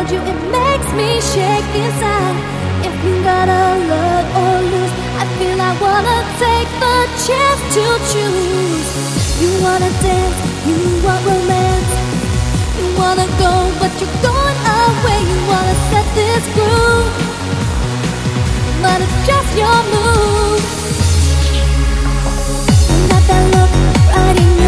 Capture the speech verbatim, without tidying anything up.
hold you, it makes me shake inside. If you gotta love or lose, I feel I wanna take the chance to choose. You wanna dance, you want romance, you wanna go, but you're going away. You wanna set this groove, but it's just your move. You got that look right in